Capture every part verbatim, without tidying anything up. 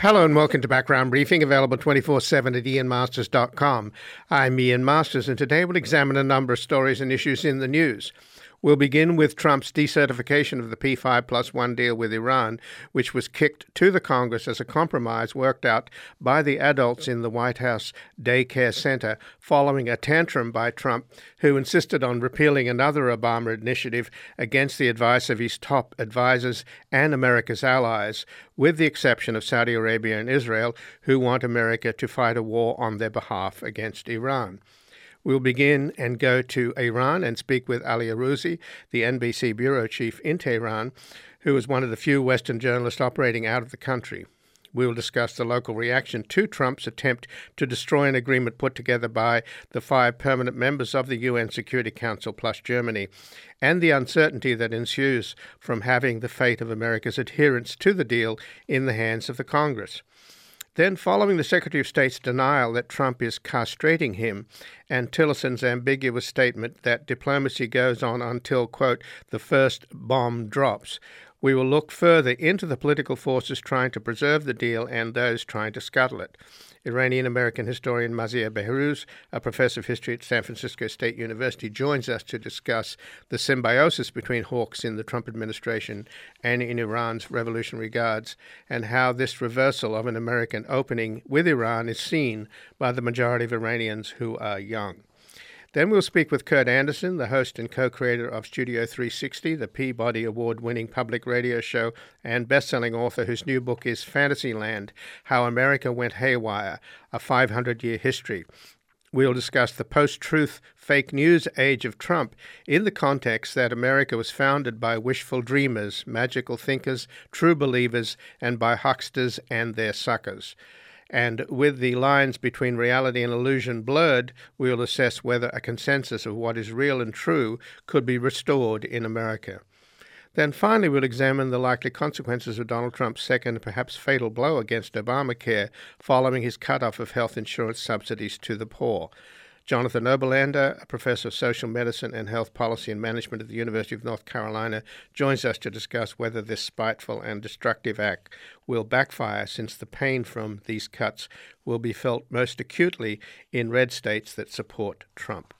Hello and welcome to Background Briefing, available twenty-four seven at ian masters dot com. I'm Ian Masters, and today we'll examine a number of stories and issues in the news. We'll begin with Trump's decertification of the P five plus one deal with Iran, which was kicked to the Congress as a compromise worked out by the adults in the White House daycare center following a tantrum by Trump, who insisted on repealing another Obama initiative against the advice of his top advisors and America's allies, with the exception of Saudi Arabia and Israel, who want America to fight a war on their behalf against Iran. We'll begin and go to Iran and speak with Ali Arouzi, the N B C bureau chief in Tehran, who is one of the few Western journalists operating out of the country. We will discuss the local reaction to Trump's attempt to destroy an agreement put together by the five permanent members of the U N Security Council plus Germany, and the uncertainty that ensues from having the fate of America's adherence to the deal in the hands of the Congress. Then, following the Secretary of State's denial that Trump is castrating him and Tillerson's ambiguous statement that diplomacy goes on until, quote, the first bomb drops, we will look further into the political forces trying to preserve the deal and those trying to scuttle it. Iranian-American historian Maziar Behrouz, a professor of history at San Francisco State University, joins us to discuss the symbiosis between hawks in the Trump administration and in Iran's Revolutionary Guards, and how this reversal of an American opening with Iran is seen by the majority of Iranians who are young. Then we'll speak with Kurt Andersen, the host and co-creator of Studio three sixty, the Peabody Award-winning public radio show and best-selling author whose new book is Fantasyland, How America Went Haywire, a five hundred year history. We'll discuss the post-truth fake news age of Trump in the context that America was founded by wishful dreamers, magical thinkers, true believers, and by hucksters and their suckers. And with the lines between reality and illusion blurred, we will assess whether a consensus of what is real and true could be restored in America. Then finally, we'll examine the likely consequences of Donald Trump's second, perhaps fatal blow against Obamacare following his cutoff of health insurance subsidies to the poor. Jonathan Oberlander, a professor of social medicine and health policy and management at the University of North Carolina, joins us to discuss whether this spiteful and destructive act will backfire, since the pain from these cuts will be felt most acutely in red states that support Trump.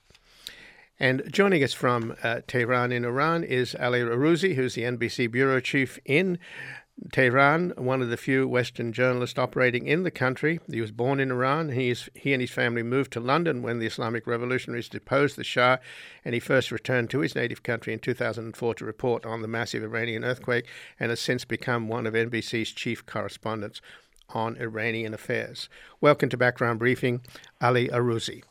And joining us from uh, Tehran in Iran is Ali Arouzi, who's the N B C bureau chief in Tehran, one of the few Western journalists operating in the country. He was born in Iran. He's, he and his family moved to London when the Islamic revolutionaries deposed the Shah, and he first returned to his native country in two thousand four to report on the massive Iranian earthquake, and has since become one of N B C's chief correspondents on Iranian affairs. Welcome to Background Briefing, Ali Arouzi.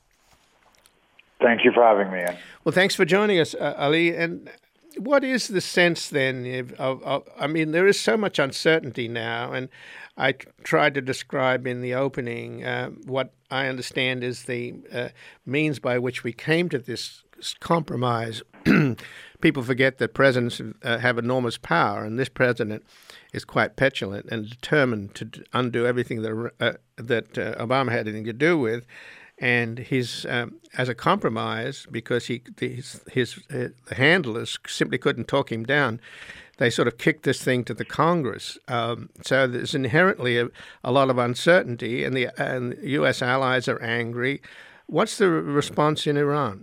Thank you for having me, Ian. Well, thanks for joining us, uh, Ali. And what is the sense then of, of, of, I mean, there is so much uncertainty now, and I tried to describe in the opening uh, what I understand is the uh, means by which we came to this compromise. People forget that presidents uh, have enormous power, and this president is quite petulant and determined to undo everything that, uh, that uh, Obama had anything to do with. And his, um, as a compromise, because he his, his uh, the handlers simply couldn't talk him down, they sort of kicked this thing to the Congress. Um, so there's inherently a, a lot of uncertainty, and the and U S allies are angry. What's the response in Iran?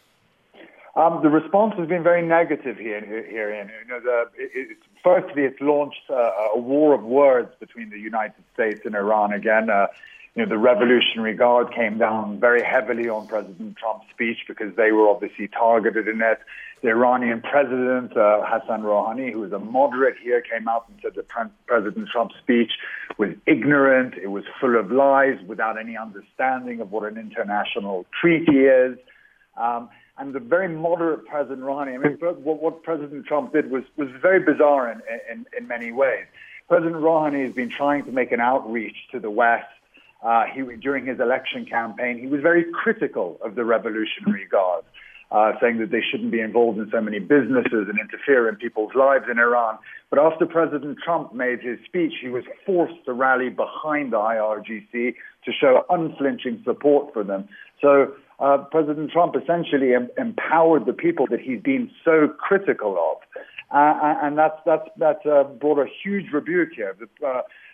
Um, the response has been very negative here. Here, Ian. You know, the, it, it's, firstly, it's launched uh, a war of words between the United States and Iran again. Uh, You know, the Revolutionary Guard came down very heavily on President Trump's speech because they were obviously targeted in it. The Iranian president, uh, Hassan Rouhani, who is a moderate here, came out and said that pre- President Trump's speech was ignorant, it was full of lies, without any understanding of what an international treaty is. Um, and the very moderate President Rouhani, I mean, what, what President Trump did was, was very bizarre in, in, in many ways. President Rouhani has been trying to make an outreach to the West. Uh, he, during his election campaign, he was very critical of the Revolutionary Guard, uh, saying that they shouldn't be involved in so many businesses and interfere in people's lives in Iran. But after President Trump made his speech, he was forced to rally behind the I R G C to show unflinching support for them. So uh, President Trump essentially em- empowered the people that he's been so critical of. Uh, and that's, that's, that uh, brought a huge rebuke here. The, uh,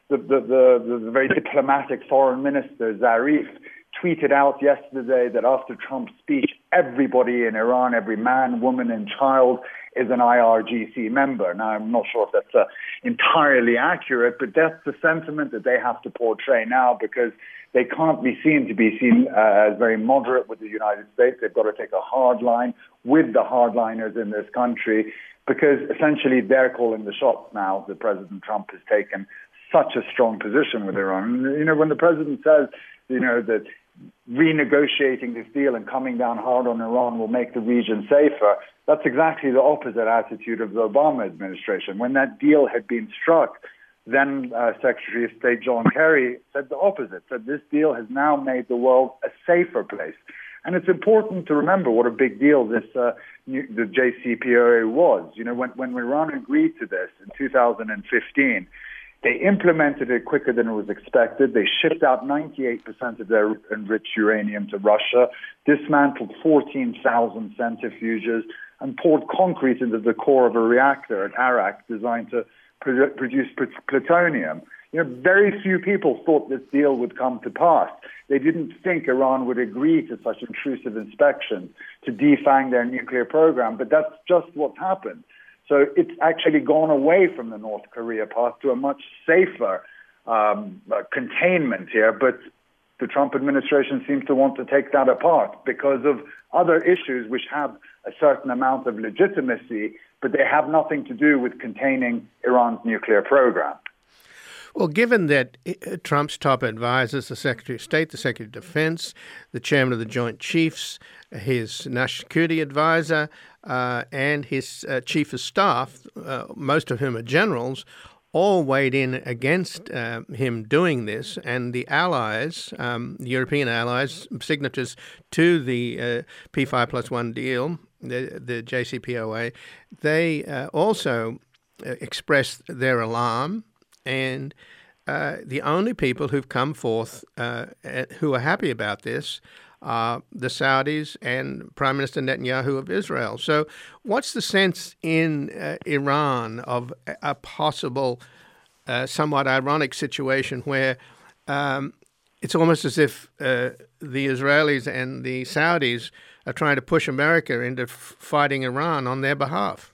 the, the, the, the very diplomatic foreign minister, Zarif, tweeted out yesterday that after Trump's speech, everybody in Iran, every man, woman, and child is an I R G C member. Now, I'm not sure if that's uh, entirely accurate, but that's the sentiment that they have to portray now, because they can't be seen to be seen uh, as very moderate with the United States. They've got to take a hard line with the hardliners in this country, because essentially they're calling the shots now that President Trump has taken such a strong position with Iran. And, you know, when the president says, you know, that renegotiating this deal and coming down hard on Iran will make the region safer, that's exactly the opposite attitude of the Obama administration. When that deal had been struck, then uh, Secretary of State John Kerry said the opposite, said this deal has now made the world a safer place. And it's important to remember what a big deal this uh, new, the J C P O A was. You know, when, when Iran agreed to this in two thousand fifteen, they implemented it quicker than it was expected. They shipped out ninety-eight percent of their enriched uranium to Russia, dismantled fourteen thousand centrifuges, and poured concrete into the core of a reactor at Arak designed to produ- produce plutonium. You know, very few people thought this deal would come to pass. They didn't think Iran would agree to such intrusive inspections to defang their nuclear program, but that's just what's happened. So it's actually gone away from the North Korea path to a much safer um, uh, containment here. But the Trump administration seems to want to take that apart because of other issues which have a certain amount of legitimacy, but they have nothing to do with containing Iran's nuclear program. Well, given that Trump's top advisors, the Secretary of State, the Secretary of Defense, the Chairman of the Joint Chiefs, his National Security Advisor, uh, and his uh, Chief of Staff, uh, most of whom are generals, all weighed in against uh, him doing this, and the allies, um, the European allies, signatories to the uh, P five plus one deal, the, the J C P O A, they uh, also expressed their alarm. And uh, the only people who've come forth uh, who are happy about this are the Saudis and Prime Minister Netanyahu of Israel. So what's the sense in uh, Iran of a possible, uh, somewhat ironic situation where um, it's almost as if uh, the Israelis and the Saudis are trying to push America into f- fighting Iran on their behalf?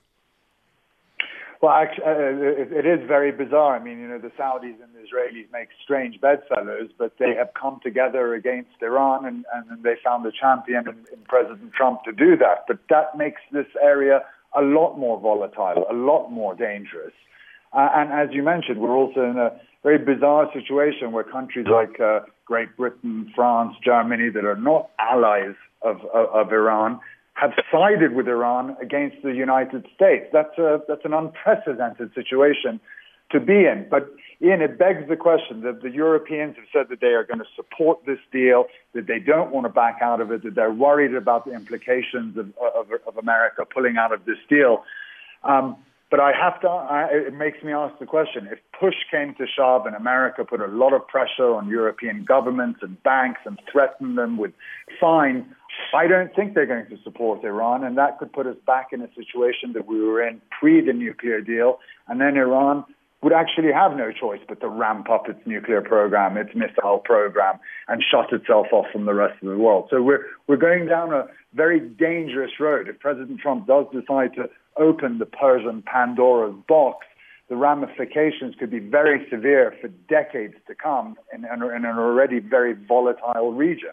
Well, actually, uh, it, it is very bizarre. I mean, you know, the Saudis and the Israelis make strange bedfellows, but they have come together against Iran, and, and they found a champion in, in President Trump to do that. But that makes this area a lot more volatile, a lot more dangerous. Uh, and as you mentioned, we're also in a very bizarre situation where countries like uh, Great Britain, France, Germany, that are not allies of, of, of Iran, have sided with Iran against the United States. That's a, that's an unprecedented situation to be in. But, Ian, it begs the question that the Europeans have said that they are going to support this deal, that they don't want to back out of it, that they're worried about the implications of, of, of America pulling out of this deal. Um, but I have to, I, it makes me ask the question, if push came to shove and America put a lot of pressure on European governments and banks and threatened them with fines, I don't think they're going to support Iran, and that could put us back in a situation that we were in pre the nuclear deal, and then Iran would actually have no choice but to ramp up its nuclear program, its missile program, and shut itself off from the rest of the world. So we're we're going down a very dangerous road. If President Trump does decide to open the Persian Pandora's box, the ramifications could be very severe for decades to come in, in, in an already very volatile region.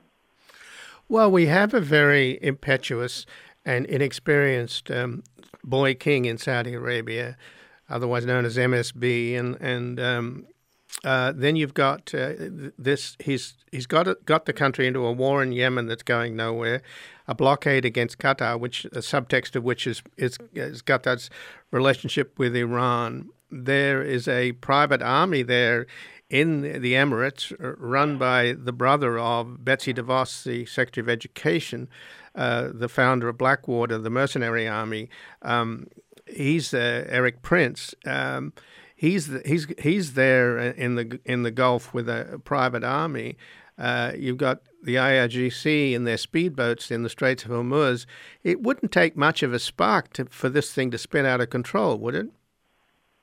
Well, we have a very impetuous and inexperienced um, boy king in Saudi Arabia, otherwise known as M S B, and and um, uh, then you've got uh, this. He's he's got it, got the country into a war in Yemen that's going nowhere, a blockade against Qatar, which a subtext of which is is, is Qatar's relationship with Iran. There is a private army there in the Emirates, run by the brother of Betsy DeVos, the Secretary of Education, uh, the founder of Blackwater, the mercenary army. Um, he's uh, Eric Prince. Um, he's the, he's he's there in the in the Gulf with a private army. Uh, you've got the I R G C and their speedboats in the Straits of Hormuz. It wouldn't take much of a spark to, for this thing to spin out of control, would it?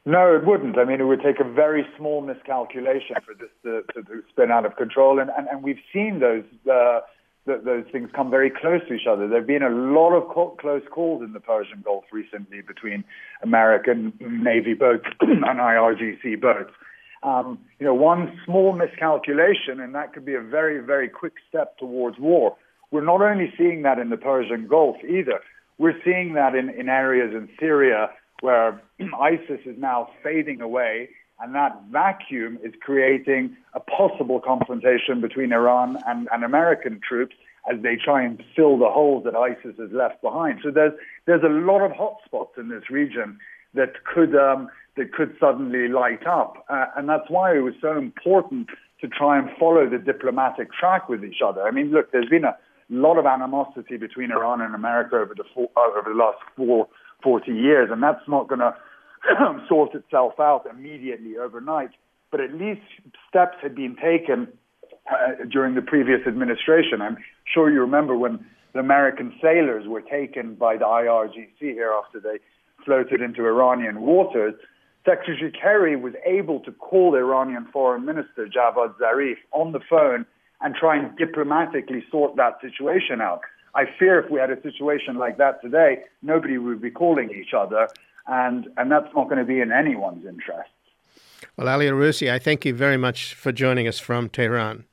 No, it wouldn't. I mean, it would take a very small miscalculation for this to, to, to spin out of control. And, and, and we've seen those uh, th- those things come very close to each other. There have been a lot of co- close calls in the Persian Gulf recently between American Navy boats and I R G C boats. Um, you know, one small miscalculation, and that could be a very, very quick step towards war. We're not only seeing that in the Persian Gulf either. We're seeing that in, in areas in Syria where ISIS is now fading away, and that vacuum is creating a possible confrontation between Iran and, and American troops as they try and fill the holes that ISIS has left behind. So there's there's a lot of hotspots in this region that could um, that could suddenly light up, uh, and that's why it was so important to try and follow the diplomatic track with each other. I mean, look, there's been a lot of animosity between Iran and America over the four, uh, over the last four. forty years, and that's not going to sort itself out immediately overnight. But at least steps had been taken uh, during the previous administration. I'm sure you remember when the American sailors were taken by the I R G C here after they floated into Iranian waters. Secretary Kerry was able to call the Iranian Foreign Minister Javad Zarif on the phone and try and diplomatically sort that situation out. I fear if we had a situation like that today, nobody would be calling each other, and, and that's not going to be in anyone's interest. Well, Ali Arousi, I thank you very much for joining us from Tehran.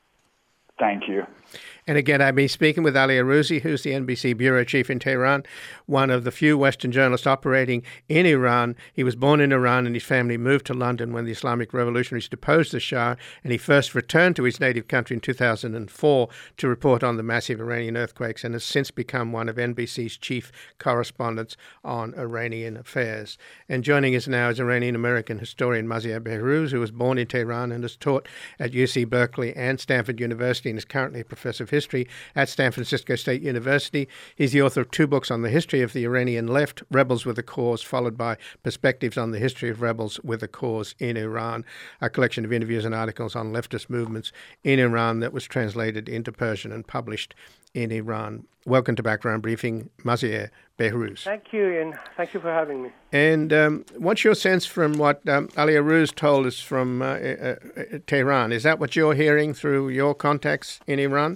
Thank you. And again, I've been speaking with Ali Arousi, who's the N B C bureau chief in Tehran, one of the few Western journalists operating in Iran. He was born in Iran and his family moved to London when the Islamic revolutionaries deposed the Shah, and he first returned to his native country in two thousand four to report on the massive Iranian earthquakes and has since become one of N B C's chief correspondents on Iranian affairs. And joining us now is Iranian-American historian Maziar Behrouz, who was born in Tehran and has taught at U C Berkeley and Stanford University and is currently a professor of history at San Francisco State University. He's the author of two books on the history of the Iranian left, Rebels with a Cause, followed by Perspectives on the History of Rebels with a Cause in Iran, a collection of interviews and articles on leftist movements in Iran that was translated into Persian and published in Iran. Welcome to Background Briefing, Maziar Behrouz. Thank you, Ian. Thank you for having me. And um, what's your sense from what um, Ali Arousi told us from uh, uh, Tehran? Is that what you're hearing through your contacts in Iran?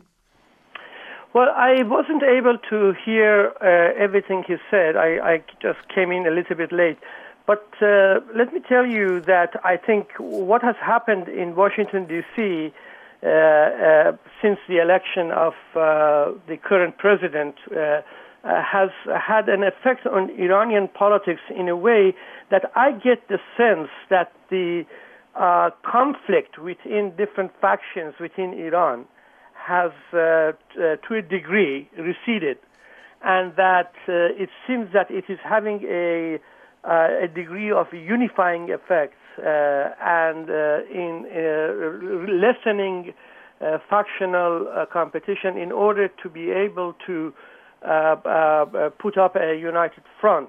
Well, I wasn't able to hear uh, everything he said. I, I just came in a little bit late. But uh, let me tell you that I think what has happened in Washington, D C uh, uh, since the election of uh, the current president uh, uh, has had an effect on Iranian politics in a way that I get the sense that the uh, conflict within different factions within Iran has, uh, t- uh, to a degree, receded, and that uh, it seems that it is having a, uh, a degree of unifying effects uh, and uh, in uh, lessening uh, factional uh, competition in order to be able to uh, uh, put up a united front.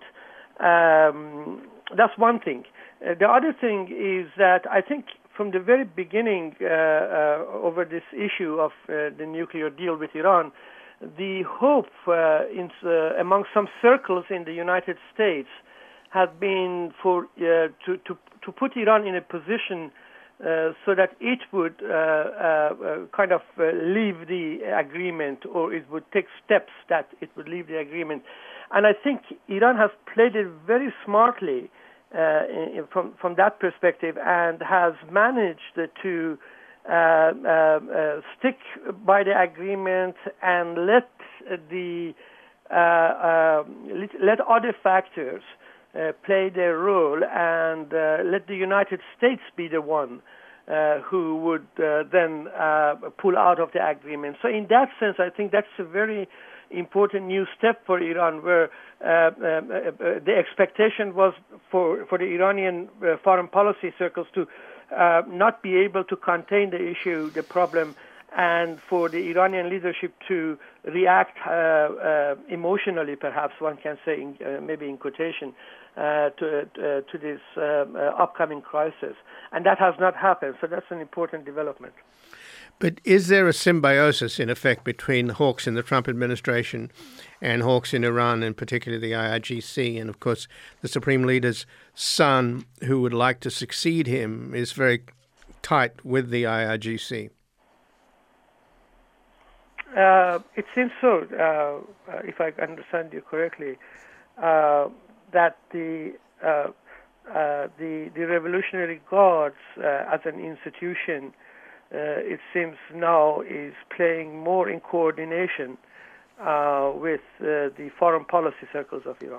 Um, that's one thing. Uh, the other thing is that I think from the very beginning uh, uh, over this issue of uh, the nuclear deal with Iran, the hope uh, in, uh, among some circles in the United States had been for uh, to, to to put Iran in a position uh, so that it would uh, uh, kind of uh, leave the agreement, or it would take steps that it would leave the agreement. And I think Iran has played it very smartly Uh, in, from from that perspective, and has managed to uh, uh, uh, stick by the agreement and let the uh, uh, let, let other factors uh, play their role, and uh, let the United States be the one uh, who would uh, then uh, pull out of the agreement. So in that sense, I think that's a very important new step for Iran, where uh, uh, uh, the expectation was for, for the Iranian uh, foreign policy circles to uh, not be able to contain the issue, the problem, and for the Iranian leadership to react uh, uh, emotionally, perhaps one can say, in, uh, maybe in quotation, uh, to, uh, to this uh, uh, upcoming crisis. And that has not happened, so that's an important development. But is there a symbiosis, in effect, between hawks in the Trump administration and hawks in Iran, and particularly the I R G C? And, of course, the Supreme Leader's son, who would like to succeed him, is very tight with the I R G C. Uh, it seems so, uh, uh, if I understand you correctly, uh, that the, uh, uh, the the Revolutionary Guards uh, as an institution, uh, it seems now is playing more in coordination uh, with uh, the foreign policy circles of Iran.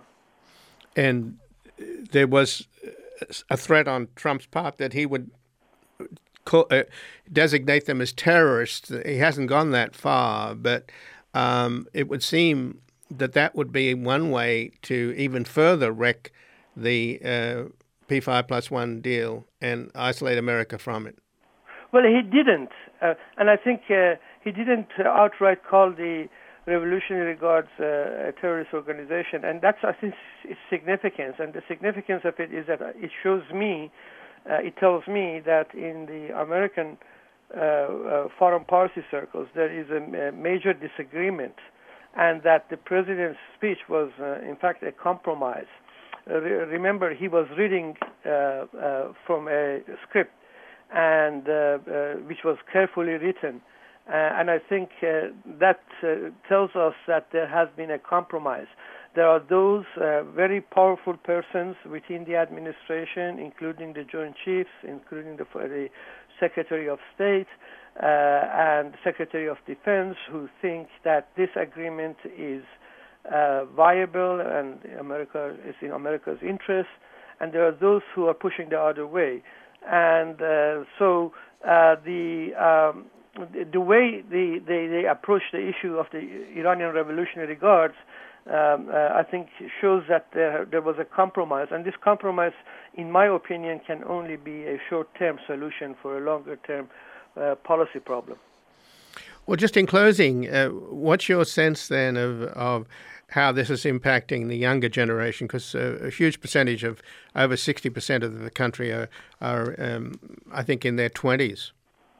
And there was a threat on Trump's part that he would call, uh, designate them as terrorists. He hasn't gone that far, but um, it would seem that that would be one way to even further wreck the uh, P five plus one deal and isolate America from it. Well, he didn't, uh, and I think uh, he didn't outright call the Revolutionary Guards uh, a terrorist organization, and that's, I think, its significance. And the significance of it is that it shows me, uh, it tells me that in the American uh, uh, foreign policy circles there is a, a major disagreement, and that the president's speech was, uh, in fact, a compromise. Uh, re- remember, he was reading uh, uh, from a script, and uh, uh, which was carefully written. Uh, and I think uh, that uh, tells us that there has been a compromise. There are those uh, very powerful persons within the administration, including the Joint Chiefs, including the, the Secretary of State uh, and Secretary of Defense, who think that this agreement is uh, viable and America is in America's interest. And there are those who are pushing the other way. And uh, so uh, the um, the way they, they, they approach the issue of the Iranian Revolutionary Guards, um, uh, I think, shows that there, there was a compromise. And this compromise, in my opinion, can only be a short-term solution for a longer-term uh, policy problem. Well, just in closing, uh, what's your sense then of, of how this is impacting the younger generation? Because uh, a huge percentage of, over sixty percent of the country are, are um, I think, in their twenties.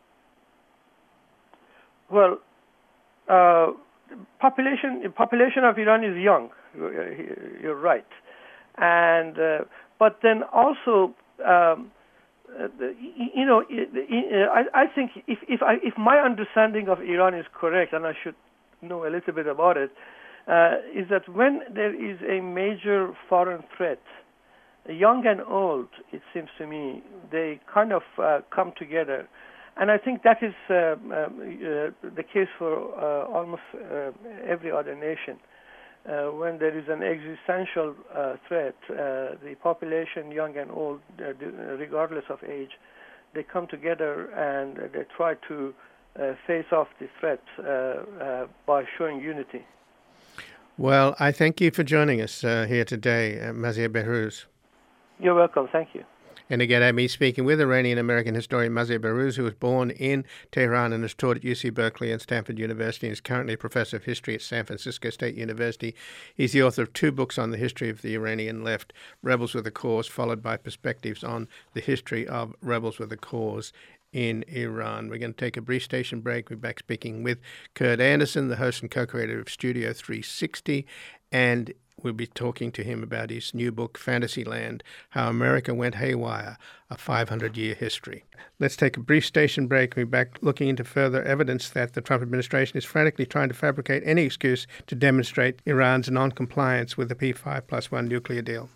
Well, uh, population population of Iran is young. You're right, and uh, but then also, um, you know, I, I think if if I, if my understanding of Iran is correct, and I should know a little bit about it, uh, is that when there is a major foreign threat, young and old, it seems to me, they kind of uh, come together. And I think that is uh, uh, uh, the case for uh, almost uh, every other nation. Uh, when there is an existential uh, threat, uh, the population, young and old, uh, regardless of age, they come together and they try to uh, face off the threat uh, uh, by showing unity. Well, I thank you for joining us uh, here today, uh, Mazia Behrouz. You're welcome. Thank you. And again, I'm me speaking with Iranian-American historian Mazia Behrouz, who was born in Tehran and has taught at U C Berkeley and Stanford University and is currently a professor of history at San Francisco State University. He's the author of two books on the history of the Iranian left, Rebels with a Cause, followed by perspectives on the history of rebels with a cause in Iran. We're going to take a brief station break. We're back speaking with Kurt Andersen, the host and co-creator of Studio three sixty, and we'll be talking to him about his new book, Fantasyland, How America Went Haywire, a five hundred year history. Let's take a brief station break. We'll be back looking into further evidence that the Trump administration is frantically trying to fabricate any excuse to demonstrate Iran's non-compliance with the P five plus one nuclear deal.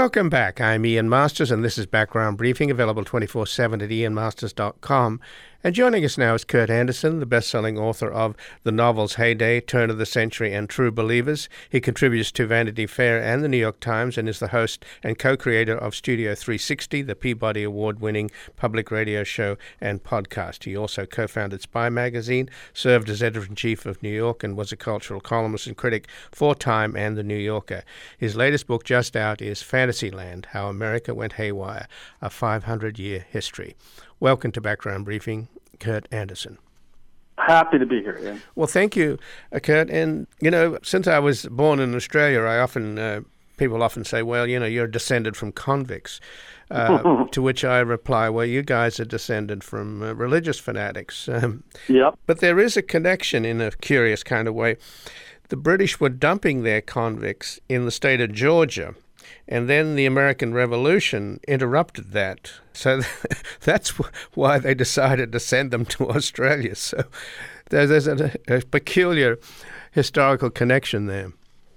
Welcome back. I'm Ian Masters, and this is Background Briefing, available twenty-four seven at ian masters dot com. And joining us now is Kurt Andersen, the best-selling author of the novels Heyday, Turn of the Century, and True Believers. He contributes to Vanity Fair and the New York Times and is the host and co-creator of Studio three sixty, the Peabody Award-winning public radio show and podcast. He also co-founded Spy Magazine, served as editor-in-chief of New York, and was a cultural columnist and critic for Time and The New Yorker. His latest book just out is Fantasyland, How America Went Haywire, a five hundred year history. Welcome to Background Briefing, Kurt Andersen. Happy to be here, Ian. Well, thank you, uh, Kurt. And, you know, since I was born in Australia, I often, uh, people often say, well, you know, you're descended from convicts, uh, to which I reply, well, you guys are descended from uh, religious fanatics. Um, yep. But there is a connection in a curious kind of way. The British were dumping their convicts in the state of Georgia, and then the American Revolution interrupted that. So that's why they decided to send them to Australia. So there's a, a peculiar historical connection there.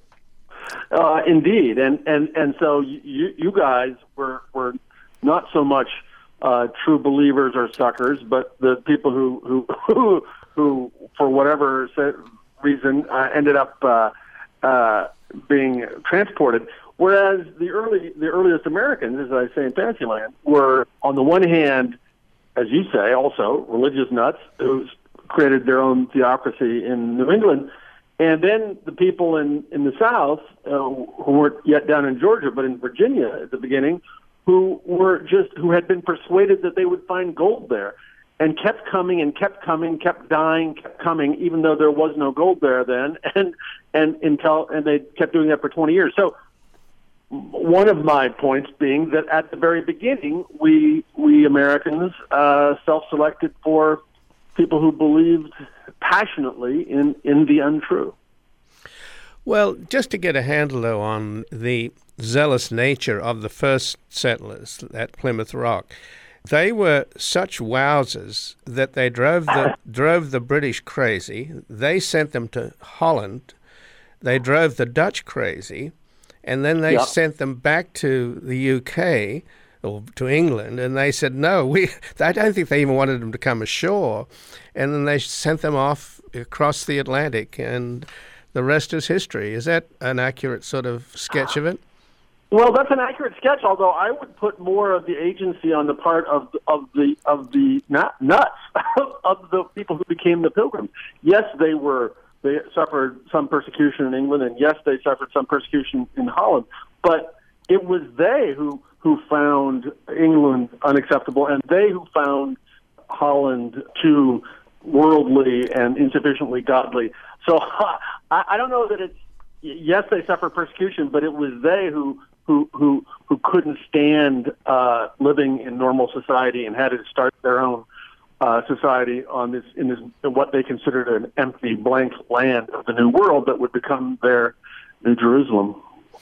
Uh, indeed, and and and so you you guys were were not so much uh, true believers or suckers, but the people who who who, who for whatever reason uh, ended up uh, uh, being transported. Whereas the early, the earliest Americans, as I say in Fantasyland, were on the one hand, as you say, also religious nuts who created their own theocracy in New England, and then the people in, in the South, uh, who weren't yet down in Georgia, but in Virginia at the beginning, who were just who had been persuaded that they would find gold there, and kept coming and kept coming, kept dying, kept coming, even though there was no gold there then, and and until and they kept doing that for twenty years. So. One of my points being that at the very beginning, we we Americans uh, self-selected for people who believed passionately in, in the untrue. Well, just to get a handle, though, on the zealous nature of the first settlers at Plymouth Rock, they were such wowsers that they drove the drove the British crazy. They sent them to Holland. They drove the Dutch crazy. And then they yep. sent them back to the U K or to England, and they said, no, we. I don't think they even wanted them to come ashore. And then they sent them off across the Atlantic, and the rest is history. Is that an accurate sort of sketch of it? Well, that's an accurate sketch, although I would put more of the agency on the part of of the of the not nuts of the people who became the Pilgrims. Yes, they were. They suffered some persecution in England, and yes, they suffered some persecution in Holland. But it was they who, who found England unacceptable, and they who found Holland too worldly and insufficiently godly. So I, I don't know that it's, yes, they suffered persecution, but it was they who who who, who couldn't stand uh, living in normal society and had to start their own Uh, society on this in this in what they considered an empty blank land of the New World that would become their New Jerusalem.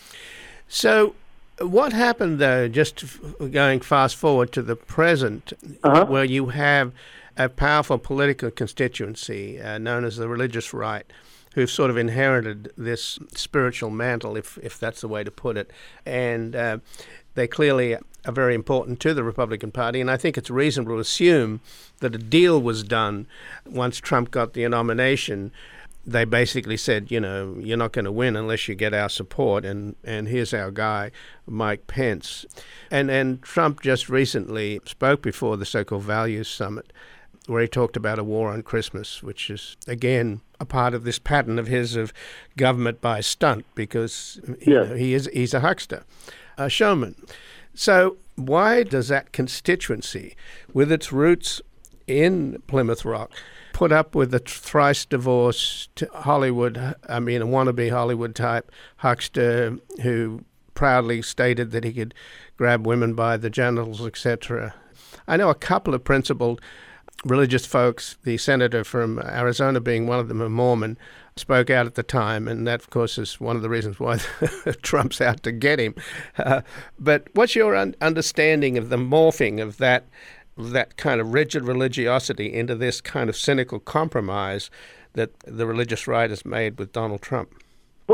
So, what happened though? Just going fast forward to the present, uh-huh. where you have a powerful political constituency uh, known as the religious right, who've sort of inherited this spiritual mantle, if if that's the way to put it, and uh, they clearly are very important to the Republican Party, and I think it's reasonable to assume that a deal was done once Trump got the nomination. They basically said, you know, you're not going to win unless you get our support, and, and here's our guy, Mike Pence. And, and Trump just recently spoke before the so-called Values Summit, where he talked about a war on Christmas, which is, again, a part of this pattern of his of government by stunt, because you yeah. know, he is he's a huckster, a showman. So why does that constituency, with its roots in Plymouth Rock, put up with the thrice divorced Hollywood, I mean, a wannabe Hollywood type huckster who proudly stated that he could grab women by the genitals, et cetera? I know a couple of principled religious folks, the senator from Arizona being one of them, a Mormon, spoke out at the time, and that, of course, is one of the reasons why Trump's out to get him. Uh, but what's your un- understanding of the morphing of that that kind of rigid religiosity into this kind of cynical compromise that the religious right has made with Donald Trump? Well,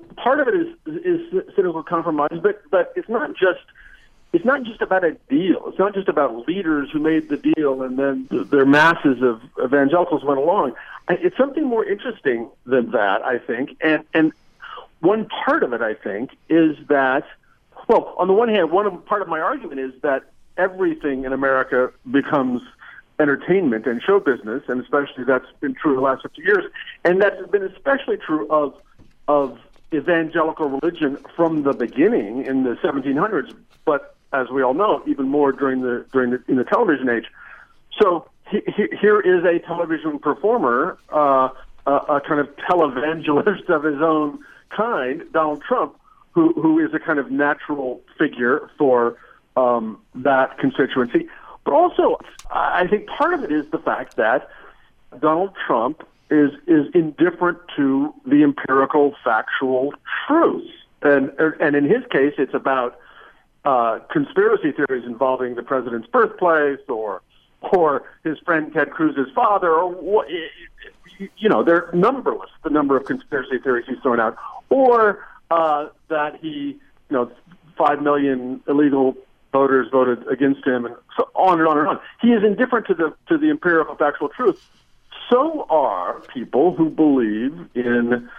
part of it is is cynical compromise, but but it's not just it's not just about a deal. It's not just about leaders who made the deal and then their masses of evangelicals went along. It's something more interesting than that, I think. And and one part of it, I think, is that, well, on the one hand, one part of my argument is that everything in America becomes entertainment and show business, and especially that's been true the last fifty years, and that's been especially true of of evangelical religion from the beginning in the seventeen hundreds, but as we all know, even more during the during the in the television age. So he, he, here is a television performer, uh, a, a kind of televangelist of his own kind, Donald Trump, who who is a kind of natural figure for um, that constituency. But also, I think part of it is the fact that Donald Trump is is indifferent to the empirical, factual truths, and and in his case, it's about uh, conspiracy theories involving the president's birthplace, or or his friend Ted Cruz's father, or what, you know, they're numberless, the number of conspiracy theories he's thrown out, or uh, that he, you know, five million illegal voters voted against him, and so on and on and on. He is indifferent to the to the empirical, factual truth. So are people who believe in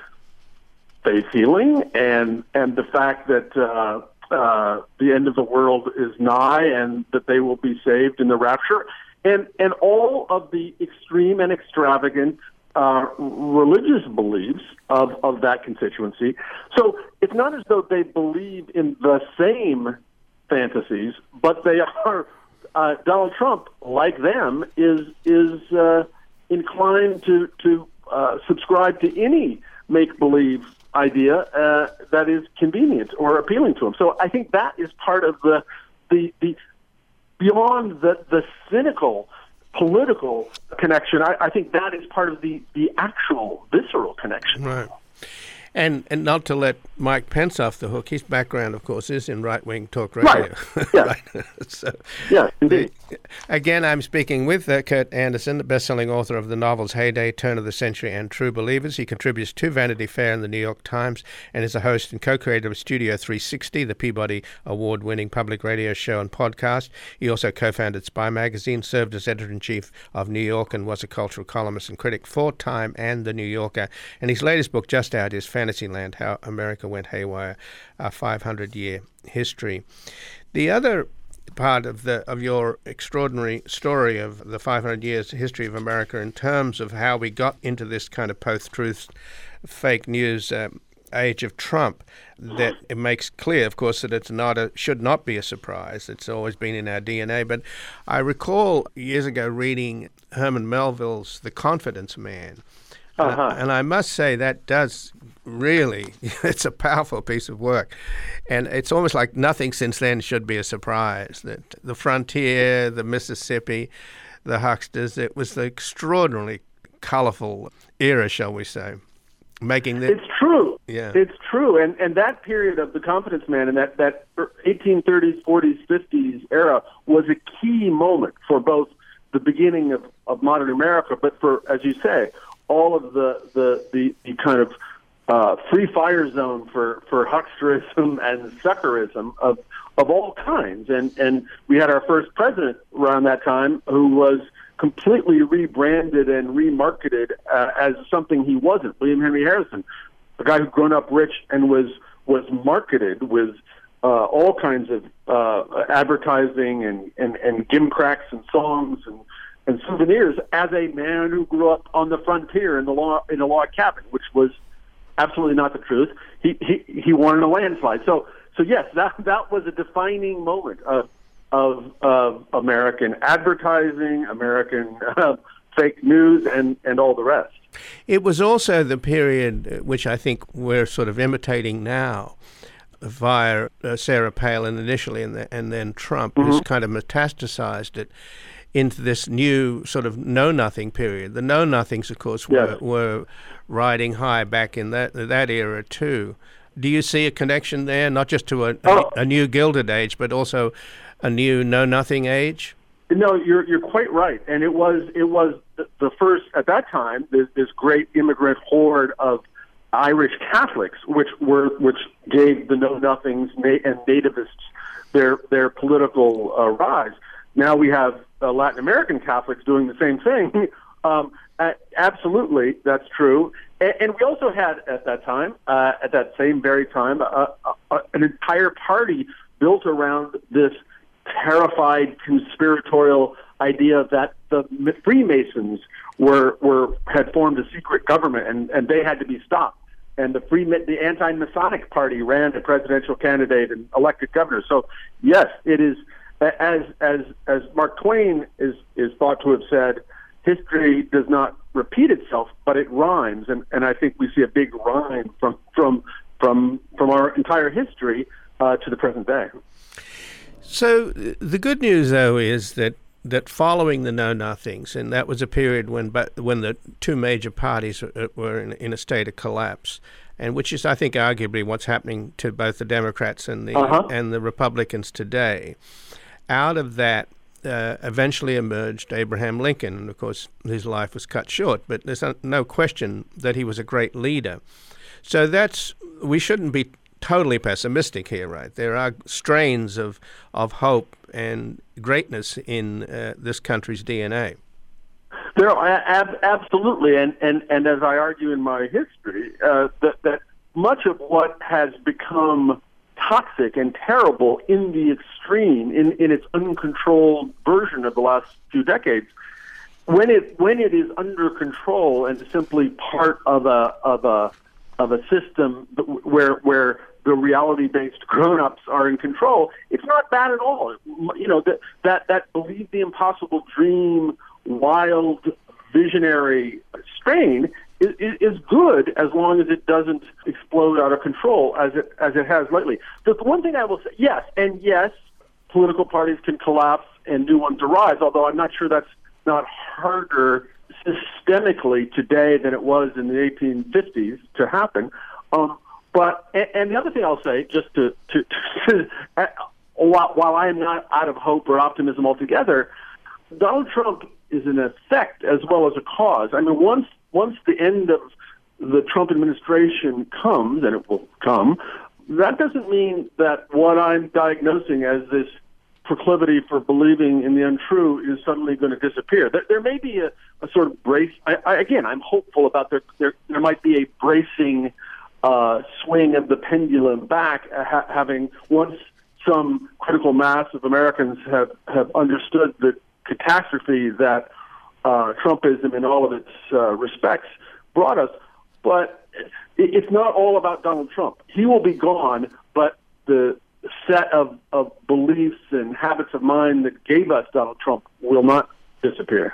faith healing and and the fact that uh, uh, the end of the world is nigh and that they will be saved in the rapture, and and all of the extreme and extravagant uh, religious beliefs of, of that constituency. So it's not as though they believe in the same fantasies, but they are. Uh, Donald Trump, like them, is is uh, inclined to to uh, subscribe to any make-believe idea uh, that is convenient or appealing to him. So I think that is part of the the, the beyond the the cynical political connection. I, I think that is part of the the actual visceral connection. Right. And and not to let Mike Pence off the hook, his background, of course, is in right-wing talk radio. Right. Yeah. Right. So, yeah, indeed. The, again, I'm speaking with uh, Kurt Andersen, the best-selling author of the novels Heyday, Turn of the Century, and True Believers. He contributes to Vanity Fair and the New York Times and is a host and co-creator of Studio three sixty, the Peabody Award-winning public radio show and podcast. He also co-founded Spy Magazine, served as editor-in-chief of New York, and was a cultural columnist and critic for Time and The New Yorker. And his latest book, just out, is Fantasyland, How America Went Haywire, a five hundred year history. The other part of the of your extraordinary story of the five hundred years history of America in terms of how we got into this kind of post-truth fake news um, age of Trump, that it makes clear, of course, that it's not a should not be a surprise. It's always been in our D N A. But I recall years ago reading Herman Melville's The Confidence Man. Uh-huh. And I must say that does really, it's a powerful piece of work. And it's almost like nothing since then should be a surprise. That the frontier, the Mississippi, the hucksters, it was the extraordinarily colorful era, shall we say. Making the, it's true. Yeah. It's true. And and that period of The Confidence Man and that, that eighteen thirties, forties, fifties era was a key moment for both the beginning of, of modern America, but for, as you say, all of the the, the, the kind of uh, free fire zone for, for hucksterism and suckerism of of all kinds. And and we had our first president around that time who was completely rebranded and remarketed uh, as something he wasn't. William Henry Harrison, a guy who'd grown up rich and was was marketed with uh, all kinds of uh, advertising and, and, and gimcracks and songs and and souvenirs as a man who grew up on the frontier in the law in a log cabin, which was absolutely not the truth. He he he won in a landslide. So so yes, that that was a defining moment of of, of American advertising, American uh, fake news, and and all the rest. It was also the period which I think we're sort of imitating now, via uh, Sarah Palin initially, and, the, and then Trump, mm-hmm. who's kind of metastasized it into this new sort of know-nothing period. The know-nothings, of course, were, yes. were riding high back in that that era too. Do you see a connection there, not just to a, oh. a, a new Gilded Age, but also a new know-nothing age? No, you're you're quite right, and it was it was the, the first at that time. This, this great immigrant horde of Irish Catholics, which were which gave the Know Nothings and nativists their their political uh, rise. Now we have uh, Latin American Catholics doing the same thing. um, uh, absolutely, that's true. And, and we also had at that time, uh, at that same very time, uh, uh, an entire party built around this terrified conspiratorial idea that the Freemasons were were had formed a secret government and, and they had to be stopped. And the free the anti-Masonic party ran a presidential candidate and elected governor. So yes, it is as as as Mark Twain is is thought to have said, history does not repeat itself, but it rhymes. And, and I think we see a big rhyme from from from from our entire history uh, to the present day. So the good news, though, is that, that following the Know Nothings, and that was a period when when the two major parties were in, in a state of collapse, and which is, I think, arguably what's happening to both the Democrats and the uh-huh. and the Republicans today. Out of that, uh, eventually emerged Abraham Lincoln, and of course his life was cut short. But there's no question that he was a great leader. So that's we shouldn't be totally pessimistic here, right? There are strains of of hope and greatness in uh, this country's D N A. There are ab- absolutely, and, and and as I argue in my history, uh, that that much of what has become toxic and terrible in the extreme, in, in its uncontrolled version of the last few decades, when it when it is under control and simply part of a of a of a system where where the reality-based grown-ups are in control, it's not bad at all. You know, that that that believe the impossible dream, wild, visionary strain is, is good as long as it doesn't explode out of control as it as it has lately. The one thing I will say, yes, and yes, political parties can collapse and new ones arise, although I'm not sure that's not harder systemically today than it was in the eighteen fifties to happen. Um, but and, and the other thing I'll say, just to, to, to while, while I am not out of hope or optimism altogether, Donald Trump is an effect as well as a cause. I mean, once once the end of the Trump administration comes, and it will come, that doesn't mean that what I'm diagnosing as this proclivity for believing in the untrue is suddenly going to disappear. There, there may be a, a sort of brace. I, I, again, I'm hopeful about there. There, there might be a bracing uh, swing of the pendulum back, uh, ha- having once some critical mass of Americans have, have understood the catastrophe that uh, Trumpism in all of its uh, respects brought us. But it, it's not all about Donald Trump. He will be gone, but the set of, of beliefs and habits of mind that gave us Donald Trump will not disappear.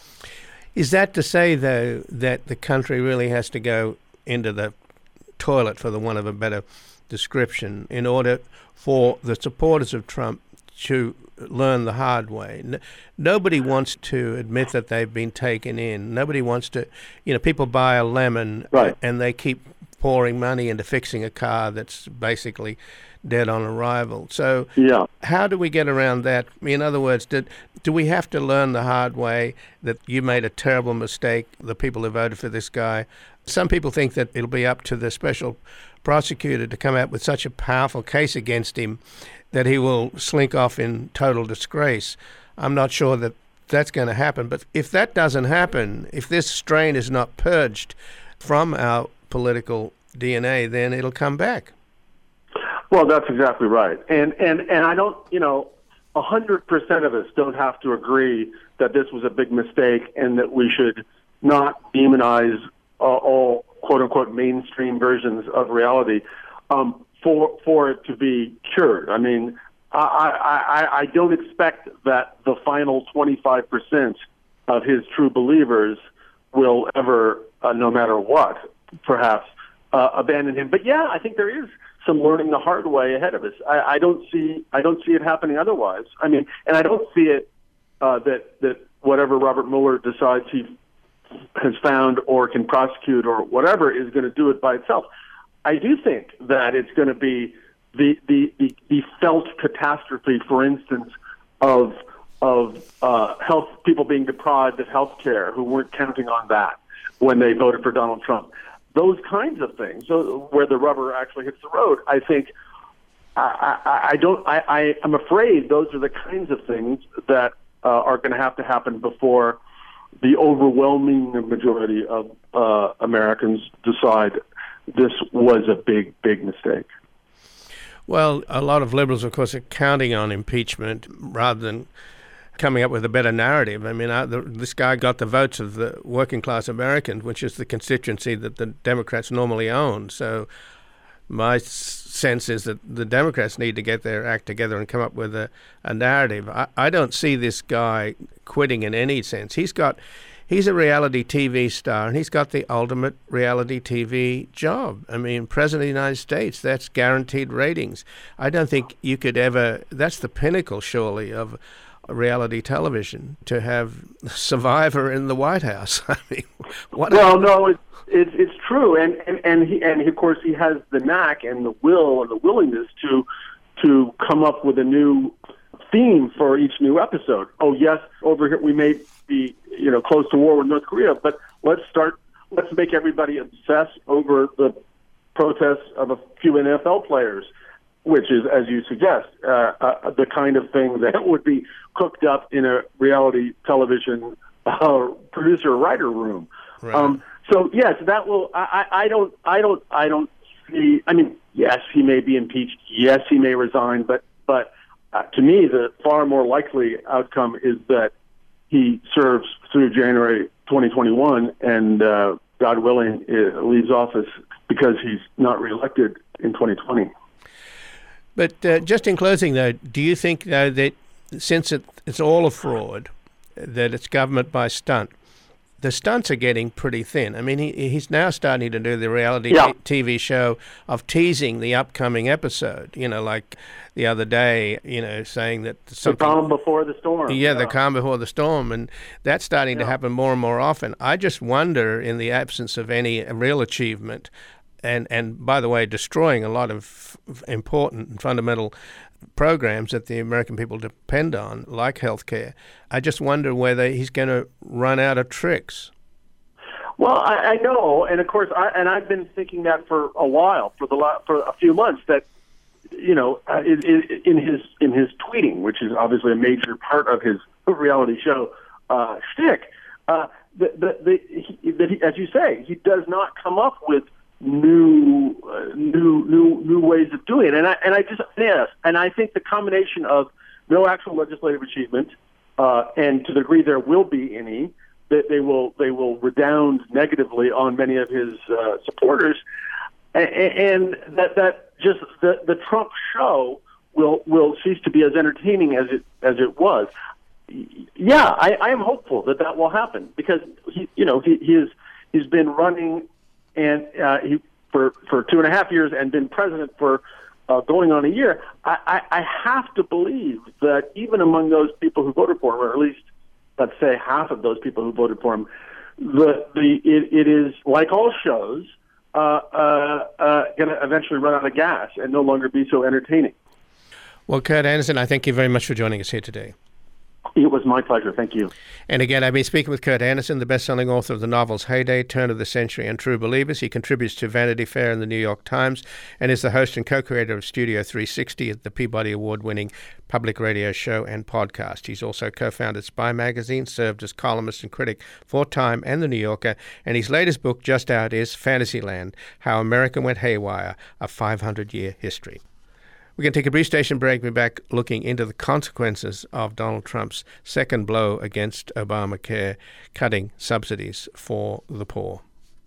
Is that to say, though, that the country really has to go into the toilet, for the want of a better description, in order for the supporters of Trump to learn the hard way? N- nobody wants to admit that they've been taken in. Nobody wants to, you know, people buy a lemon right. and they keep pouring money into fixing a car that's basically dead on arrival. So yeah. how do we get around that? In other words, did, do we have to learn the hard way that you made a terrible mistake, the people who voted for this guy? Some people think that it'll be up to the special prosecutor to come out with such a powerful case against him that he will slink off in total disgrace. I'm not sure that that's going to happen. But if that doesn't happen, if this strain is not purged from our political D N A, then it'll come back. Well, that's exactly right. And and, and I don't, you know, one hundred percent of us don't have to agree that this was a big mistake and that we should not demonize uh, all quote-unquote mainstream versions of reality um, for for it to be cured. I mean, I, I, I don't expect that the final twenty-five percent of his true believers will ever, uh, no matter what, perhaps, uh, abandon him. But yeah, I think there is some learning the hard way ahead of us. I, I don't see I don't see it happening otherwise. I mean, and I don't see it uh, that that whatever Robert Mueller decides he has found or can prosecute or whatever is going to do it by itself. I do think that it's going to be the the, the, the felt catastrophe, for instance, of of uh, health people being deprived of health care who weren't counting on that when they voted for Donald Trump. those kinds of things, so where the rubber actually hits the road, I think I, I, I don't. I, I I'm afraid those are the kinds of things that uh, are going to have to happen before the overwhelming majority of uh, Americans decide this was a big, big mistake. Well, a lot of liberals, of course, are counting on impeachment rather than coming up with a better narrative. I mean, I, the, this guy got the votes of the working class Americans, which is the constituency that the Democrats normally own. So my s- sense is that the Democrats need to get their act together and come up with a, a narrative. I, I don't see this guy quitting in any sense. He's got, he's a reality T V star, and he's got the ultimate reality T V job. I mean, President of the United States, that's guaranteed ratings. I don't think you could ever, that's the pinnacle, surely, of reality television, to have Survivor in the White House. I mean, what? Well, a- no, it's it's it's true, and and and he and of course he has the knack and the will and the willingness to to come up with a new theme for each new episode. Oh yes, over here we may be you know close to war with North Korea, but let's start. Let's make everybody obsess over the protests of a few N F L players, which is, as you suggest, uh, uh, the kind of thing that would be cooked up in a reality television uh, producer-writer room. Right. Um, so yes, that will. I, I don't. I don't. I don't see. I mean, yes, he may be impeached. Yes, he may resign. But but uh, to me, the far more likely outcome is that he serves through January twenty twenty-one, and uh, God willing, uh, leaves office because he's not reelected in twenty twenty. But uh, just in closing, though, do you think, though, that since it, it's all a fraud, that it's government by stunt, the stunts are getting pretty thin? I mean, he, he's now starting to do the reality yeah. t- TV show of teasing the upcoming episode, you know, like the other day, you know, saying that something... The calm before the storm. Yeah, yeah, the calm before the storm, and that's starting yeah. to happen more and more often. I just wonder, in the absence of any real achievement, and, and by the way, destroying a lot of important and fundamental programs that the American people depend on, like healthcare, I just wonder whether he's going to run out of tricks. Well, I, I know, and of course, I, and I've been thinking that for a while, for the for a few months, that you know, uh, in, in his in his tweeting, which is obviously a major part of his reality show uh, shtick, uh, the, the, the, he, that he, as you say, he does not come up with new, uh, new, new, new ways of doing it, and I and I just yes, and I think the combination of no actual legislative achievement, uh, and to the degree there will be any, that they will they will redound negatively on many of his uh, supporters, and, and that that just the the Trump show will will cease to be as entertaining as it as it was. Yeah, I, I am hopeful that that will happen because he you know he he is he's been running. And uh, he for, for two and a half years and been president for uh, going on a year. I, I, I have to believe that even among those people who voted for him, or at least let's say half of those people who voted for him, the the it, it is like all shows uh, uh, uh, going to eventually run out of gas and no longer be so entertaining. Well, Kurt Andersen, I thank you very much for joining us here today. It was my pleasure. Thank you. And again, I've been speaking with Kurt Andersen, the best-selling author of the novels Heyday, Turn of the Century, and True Believers. He contributes to Vanity Fair and the New York Times and is the host and co-creator of Studio three sixty, the Peabody Award-winning public radio show and podcast. He's also co-founded Spy Magazine, served as columnist and critic for Time and the New Yorker, and his latest book just out is Fantasyland, How America Went Haywire, a five hundred year history. We're going to take a brief station break. We're back looking into the consequences of Donald Trump's second blow against Obamacare, cutting subsidies for the poor.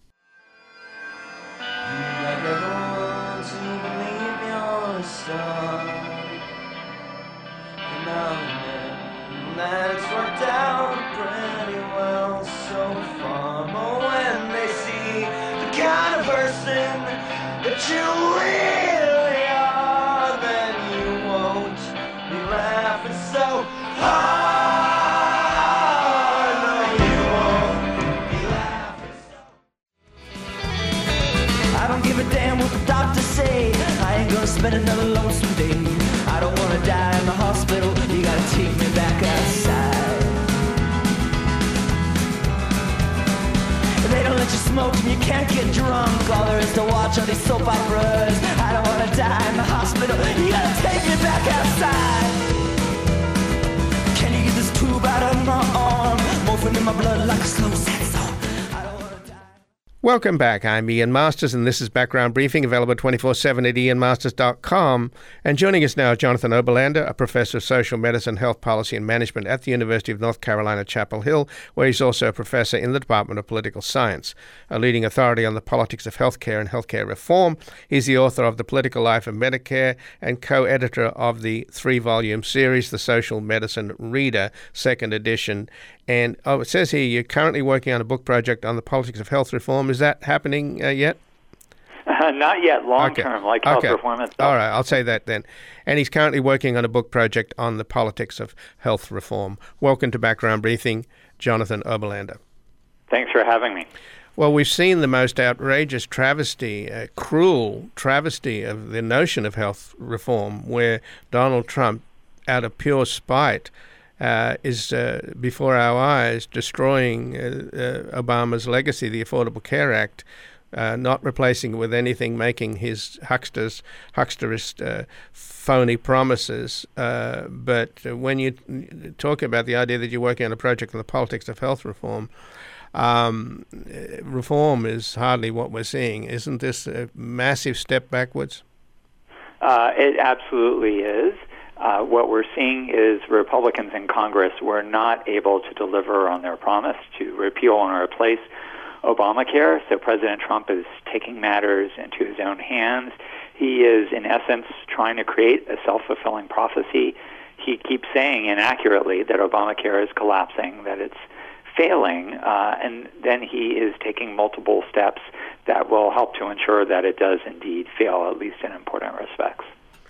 Spend another lonesome day. I don't want to die in the hospital. You gotta take me back outside. They don't let you smoke smoke and you can't get drunk. All there is to watch are these soap operas. I don't wanna die in the hospital. You gotta take me back outside. Can you get this tube out of my arm? Morphine in my blood like a slow sad song. I don't wanna die. Welcome back. I'm Ian Masters, and this is Background Briefing, available twenty-four seven at ian masters dot com. And joining us now is Jonathan Oberlander, a professor of social medicine, health policy, and management at the University of North Carolina, Chapel Hill, where he's also a professor in the Department of Political Science. A leading authority on the politics of healthcare and healthcare reform, he's the author of The Political Life of Medicare and co-editor of the three-volume series, The Social Medicine Reader, second edition. And oh, it says here you're currently working on a book project on the politics of health reform. Is that happening uh, yet? Uh, not yet. Long okay. term, like health okay. reform itself. All right, I'll say that then. And he's currently working on a book project on the politics of health reform. Welcome to Background Briefing, Jonathan Oberlander. Thanks for having me. Well, we've seen the most outrageous travesty, uh, cruel travesty of the notion of health reform, where Donald Trump, out of pure spite, Uh, is uh, before our eyes destroying uh, uh, Obama's legacy, the Affordable Care Act, uh, not replacing it with anything, making his hucksters, hucksterist, uh, phony promises. Uh, but when you talk about the idea that you're working on a project on the politics of health reform, um, reform is hardly what we're seeing. Isn't this a massive step backwards? Uh, it absolutely is. Uh, what we're seeing is Republicans in Congress were not able to deliver on their promise to repeal and replace Obamacare, so President Trump is taking matters into his own hands. He is, in essence, trying to create a self-fulfilling prophecy. He keeps saying inaccurately that Obamacare is collapsing, that it's failing, uh, and then he is taking multiple steps that will help to ensure that it does indeed fail, at least in important respects.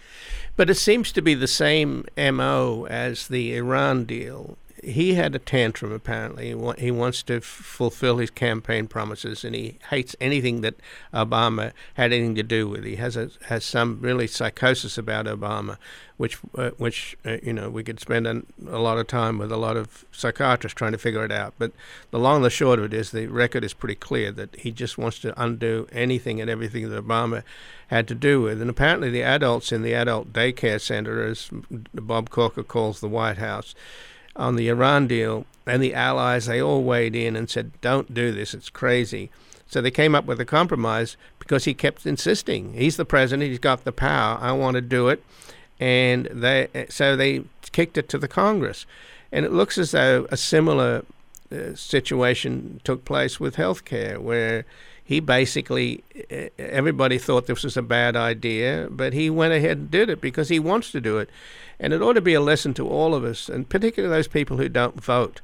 But it seems to be the same M O as the Iran deal. He had a tantrum, apparently. He, wa- he wants to f- fulfill his campaign promises, and he hates anything that Obama had anything to do with. He has a, has some really psychosis about Obama, which, uh, which uh, you know, we could spend a, a lot of time with a lot of psychiatrists trying to figure it out. But the long and the short of it is the record is pretty clear that he just wants to undo anything and everything that Obama had to do with. And apparently the adults in the adult daycare center, as Bob Corker calls the White House, on the Iran deal, and the allies, they all weighed in and said, don't do this, it's crazy. So they came up with a compromise because he kept insisting. He's the president, he's got the power, I want to do it. And they so they kicked it to the Congress. And it looks as though a similar uh, situation took place with health care, where he basically, everybody thought this was a bad idea, but he went ahead and did it because he wants to do it. And it ought to be a lesson to all of us, and particularly those people who don't vote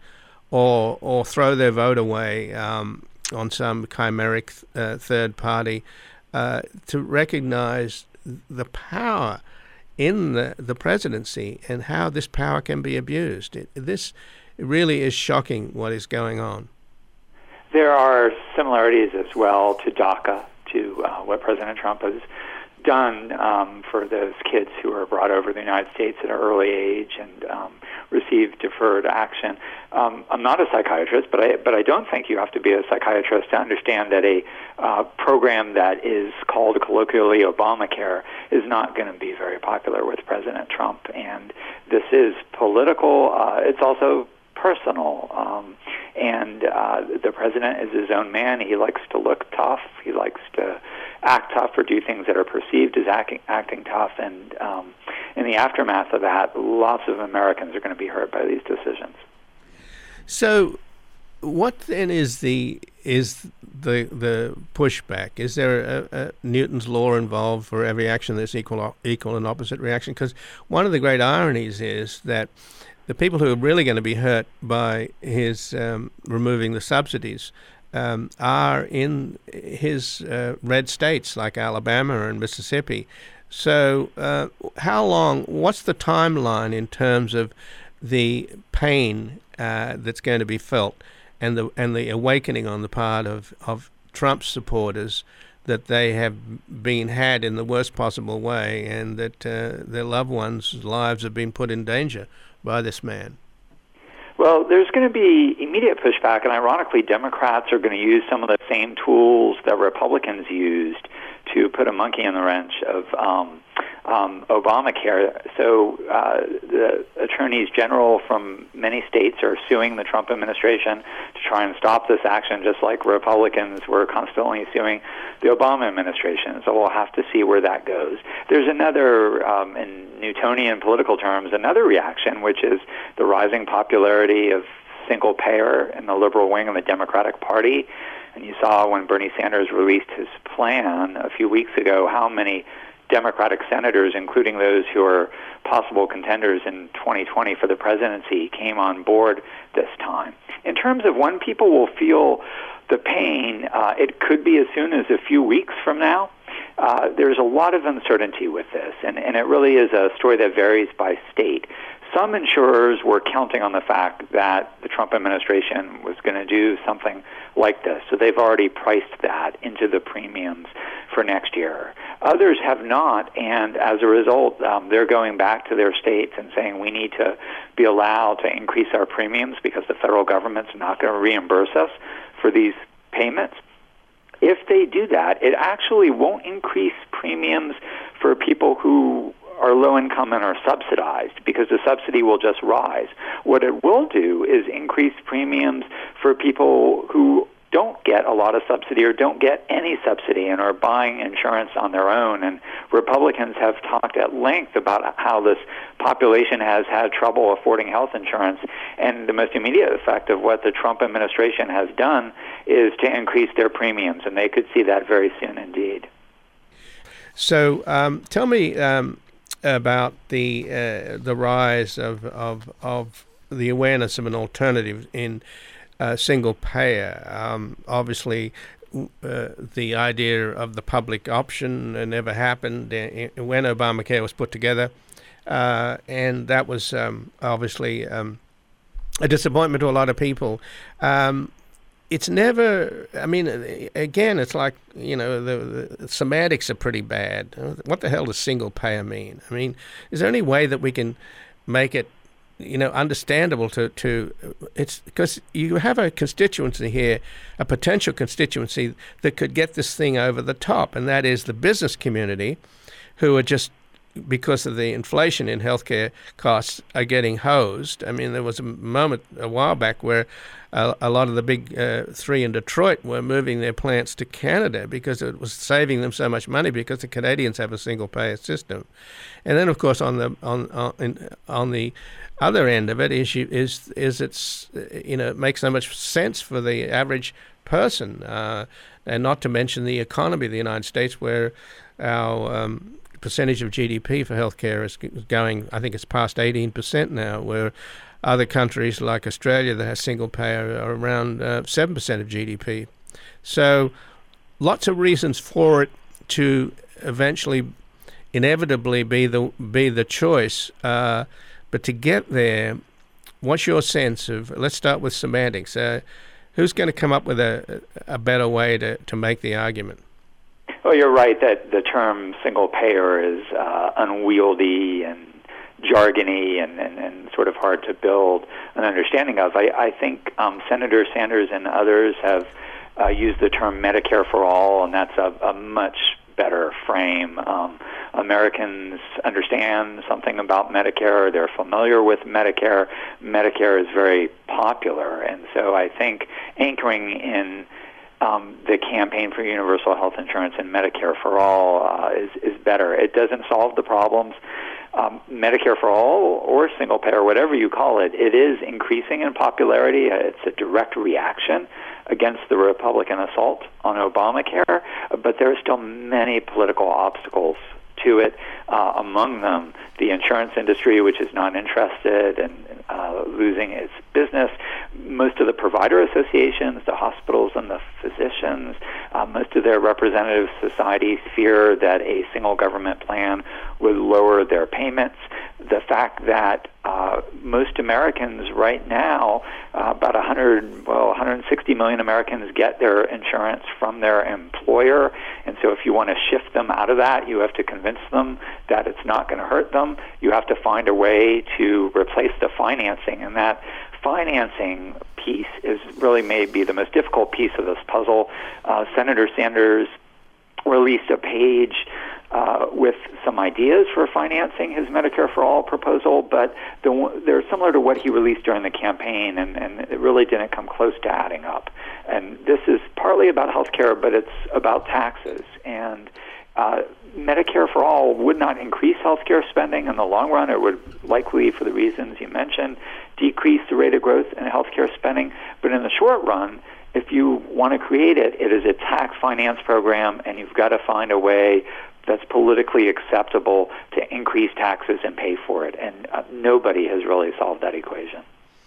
or or throw their vote away um, on some chimeric uh, third party, uh, to recognize the power in the, the presidency and how this power can be abused. It, this really is shocking what is going on. There are similarities as well to DACA, to uh, what President Trump has done um, for those kids who were brought over to the United States at an early age and um, received deferred action. Um, I'm not a psychiatrist, but I but I don't think you have to be a psychiatrist to understand that a uh, program that is called colloquially Obamacare is not going to be very popular with President Trump. And this is political. Uh, it's also personal. Um, and uh, the president is his own man. He likes to look tough. He likes to act tough or do things that are perceived as acting, acting tough. And um, in the aftermath of that, lots of Americans are going to be hurt by these decisions. So what then is the is the the pushback? Is there a, a Newton's law involved for every action there's equal equal and opposite reaction? Because one of the great ironies is that the people who are really going to be hurt by his um, removing the subsidies um, are in his uh, red states like Alabama and Mississippi. So uh, how long, what's the timeline in terms of the pain uh, that's going to be felt and the and the awakening on the part of, of Trump's supporters that they have been had in the worst possible way and that uh, their loved ones' lives have been put in danger by this man? Well, there's going to be immediate pushback, and ironically, Democrats are going to use some of the same tools that Republicans used to put a monkey in the wrench of um, um, Obamacare. So uh, the attorneys general from many states are suing the Trump administration to try and stop this action, just like Republicans were constantly suing the Obama administration. So we'll have to see where that goes. There's another, um, in Newtonian political terms, another reaction, which is the rising popularity of single payer in the liberal wing of the Democratic Party. And you saw when Bernie Sanders released his plan a few weeks ago how many Democratic senators, including those who are possible contenders in twenty twenty for the presidency, came on board this time. In terms of when people will feel the pain, uh, it could be as soon as a few weeks from now. Uh, there's a lot of uncertainty with this, and, and it really is a story that varies by state. Some insurers were counting on the fact that the Trump administration was going to do something like this, so they've already priced that into the premiums for next year. Others have not, and as a result, um, they're going back to their states and saying we need to be allowed to increase our premiums because the federal government's not going to reimburse us for these payments. If they do that, it actually won't increase premiums for people who are low income and are subsidized because the subsidy will just rise. What it will do is increase premiums for people who don't get a lot of subsidy or don't get any subsidy and are buying insurance on their own. And Republicans have talked at length about how this population has had trouble affording health insurance. And the most immediate effect of what the Trump administration has done is to increase their premiums, and they could see that very soon indeed. So um, tell me um, about the uh, the rise of, of of the awareness of an alternative in Uh, single payer. Um, obviously, uh, the idea of the public option uh, never happened uh, when Obamacare was put together, uh, and that was um, obviously um, a disappointment to a lot of people. Um, it's never, I mean, again, it's like, you know, the, the semantics are pretty bad. What the hell does single payer mean? I mean, is there any way that we can make it, you know, understandable to, to it's because you have a constituency here, a potential constituency that could get this thing over the top, and that is the business community, who are just, because of the inflation in healthcare costs, are getting hosed. I mean, there was a moment a while back where a, a lot of the big uh, three in Detroit were moving their plants to Canada because it was saving them so much money because the Canadians have a single payer system. And then, of course, on the on on, in, on the other end of it is you, is is it's you know it makes so much sense for the average person, uh, and not to mention the economy of the United States, where our um, percentage of G D P for healthcare is going, I think it's past eighteen percent now, where other countries like Australia that has single payer are around uh, seven percent of G D P. So lots of reasons for it to eventually, inevitably be the be the choice. Uh, but to get there, what's your sense of, let's start with semantics. Uh, who's going to come up with a, a better way to, to make the argument? Well, you're right that the term single payer is uh, unwieldy and jargony and, and, and sort of hard to build an understanding of. I, I think um, Senator Sanders and others have uh, used the term Medicare for all, and that's a, a much better frame. Um, Americans understand something about Medicare. They're familiar with Medicare. Medicare is very popular, and so I think anchoring in Um, the campaign for universal health insurance and Medicare for all uh, is, is better. It doesn't solve the problems. Um, Medicare for all or single payer, whatever you call it, it is increasing in popularity. It's a direct reaction against the Republican assault on Obamacare, but there are still many political obstacles to it, uh, among them the insurance industry, which is not interested in uh, losing its business. Most of the provider associations, the hospitals and the physicians, uh, most of their representative societies fear that a single government plan would lower their payments. The fact that uh, most Americans right now, uh, about one hundred, well, one hundred sixty million Americans get their insurance from their employer, and so if you want to shift them out of that, you have to convince them that it's not going to hurt them. You have to find a way to replace the financing, and that financing piece is really may be the most difficult piece of this puzzle. Uh, Senator Sanders released a page uh, with some ideas for financing his Medicare for All proposal, but the, they're similar to what he released during the campaign, and, and it really didn't come close to adding up. And this is partly about health care, but it's about taxes. And uh, Medicare for All would not increase health care spending in the long run. It would likely, for the reasons you mentioned, decrease the rate of growth in health care spending. But in the short run, if you want to create it, it is a tax finance program, and you've got to find a way that's politically acceptable to increase taxes and pay for it. And uh, nobody has really solved that equation.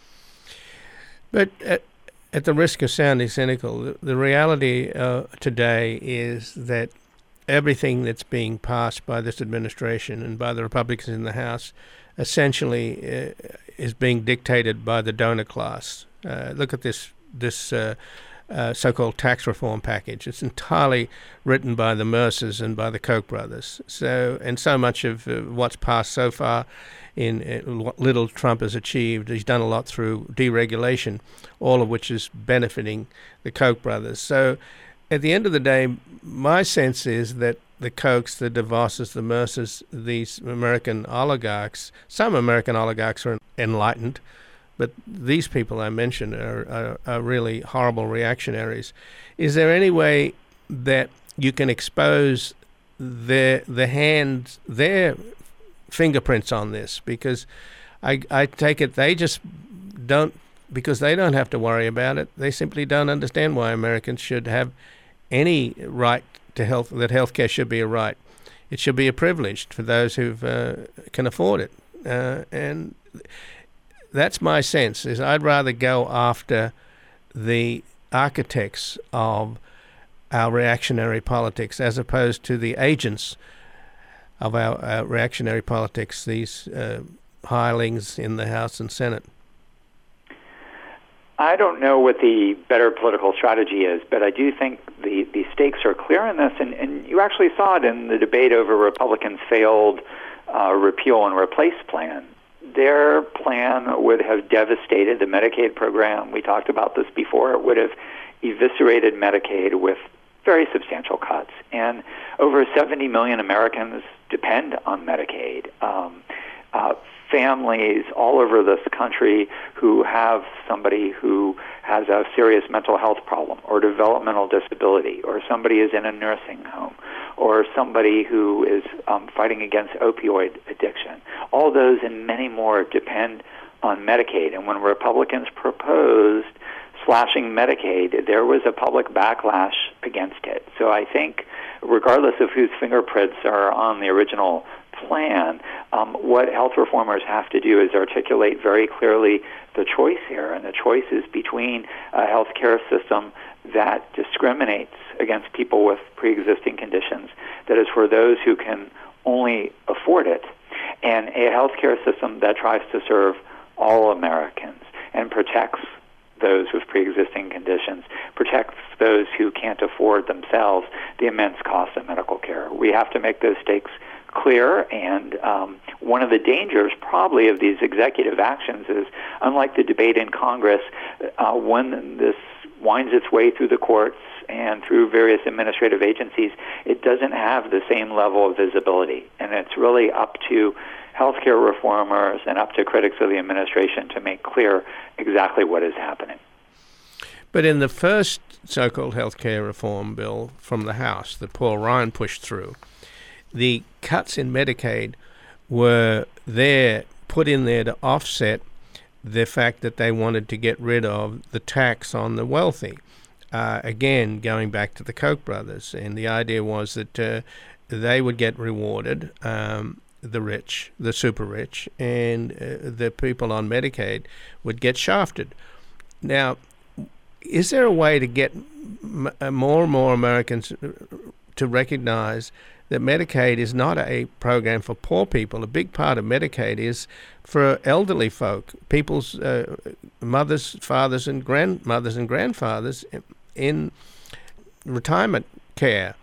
But at, at the risk of sounding cynical, the, the reality uh, today is that everything that's being passed by this administration and by the Republicans in the House essentially uh, is being dictated by the donor class. Uh, look at this this uh, uh, so-called tax reform package. It's entirely written by the Mercers and by the Koch brothers. So, and so much of uh, what's passed so far in uh, what little Trump has achieved, he's done a lot through deregulation, all of which is benefiting the Koch brothers. So at the end of the day, my sense is that the Kochs, the DeVosses, the Mercers, these American oligarchs, some American oligarchs are enlightened, but these people I mentioned are, are, are really horrible reactionaries. Is there any way that you can expose their the hand, their fingerprints on this? Because I, I take it they just don't, because they don't have to worry about it. They simply don't understand why Americans should have any right to health, that healthcare should be a right. It should be a privilege for those who uh, can afford it. Uh, and that's my sense, is I'd rather go after the architects of our reactionary politics as opposed to the agents of our, our reactionary politics, these uh, hirelings in the House and Senate. I don't know what the better political strategy is, but I do think the, the stakes are clear in this, and, and you actually saw it in the debate over Republicans' failed uh, repeal and replace plan. Their plan would have devastated the Medicaid program. We talked about this before. It would have eviscerated Medicaid with very substantial cuts. And over seventy million Americans depend on Medicaid. Um, uh, families all over this country who have somebody who has a serious mental health problem or developmental disability, or somebody is in a nursing home, or somebody who is um, fighting against opioid addiction. All those and many more depend on Medicaid. And when Republicans proposed slashing Medicaid, there was a public backlash against it. So I think regardless of whose fingerprints are on the original plan, um, what health reformers have to do is articulate very clearly the choice here, and the choice is between a health care system that discriminates against people with pre-existing conditions, that is for those who can only afford it, and a health care system that tries to serve all Americans and protects those with pre-existing conditions, protects those who can't afford themselves the immense cost of medical care. We have to make those stakes clear, and um, one of the dangers probably of these executive actions is, unlike the debate in Congress, uh, when this winds its way through the courts and through various administrative agencies, it doesn't have the same level of visibility. And it's really up to healthcare reformers and up to critics of the administration to make clear exactly what is happening. But in the first so-called healthcare reform bill from the House that Paul Ryan pushed through, the cuts in Medicaid were there, put in there to offset the fact that they wanted to get rid of the tax on the wealthy. Uh, again, going back to the Koch brothers, and the idea was that uh, they would get rewarded, um, the rich, the super rich, and uh, the people on Medicaid would get shafted. Now, is there a way to get m- more and more Americans to recognize that Medicaid is not a program for poor people? A big part of Medicaid is for elderly folk, people's uh, mothers, fathers, and grandmothers and grandfathers in retirement care.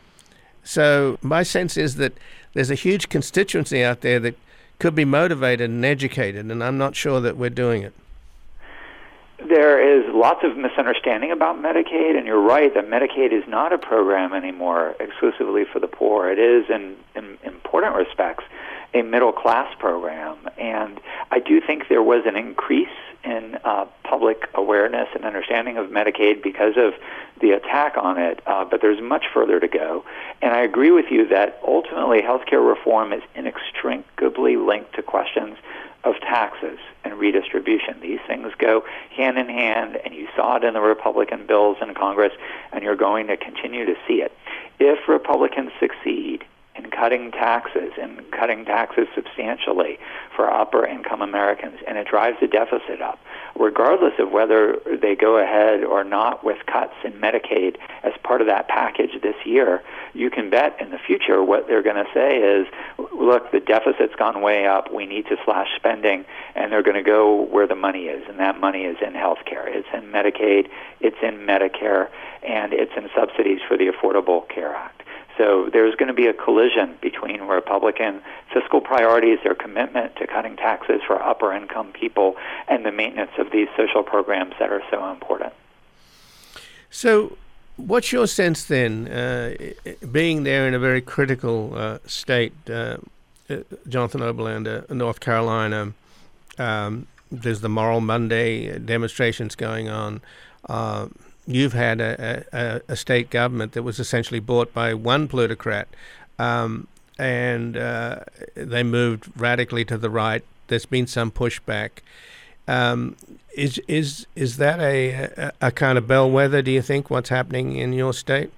So my sense is that there's a huge constituency out there that could be motivated and educated, and I'm not sure that we're doing it. there is lots of misunderstanding about Medicaid, and you're right that Medicaid is not a program anymore exclusively for the poor. It is, in, in important respects, a middle-class program. And I do think there was an increase in uh, public awareness and understanding of Medicaid because of the attack on it, uh, but there's much further to go. And I agree with you that ultimately healthcare reform is inextricably linked to questions of taxes and redistribution. These things go hand in hand, and you saw it in the Republican bills in Congress, and you're going to continue to see it. If Republicans succeed in cutting taxes and cutting taxes substantially for upper-income Americans, and it drives the deficit up, regardless of whether they go ahead or not with cuts in Medicaid as part of that package this year, you can bet in the future what they're going to say is, look, the deficit's gone way up, we need to slash spending, and they're going to go where the money is, and that money is in health care. It's in Medicaid, it's in Medicare, and it's in subsidies for the Affordable Care Act. So there's going to be a collision between Republican fiscal priorities, their commitment to cutting taxes for upper-income people, and the maintenance of these social programs that are so important. So what's your sense then, uh, being there in a very critical uh, state, uh, Jonathan Oberlander, North Carolina, um, there's the Moral Monday demonstrations going on. Uh, You've had a, a, a state government that was essentially bought by one plutocrat, um, and uh, they moved radically to the right. There's been some pushback. Um, is is is that a, a, a kind of bellwether, do you think, what's happening in your state?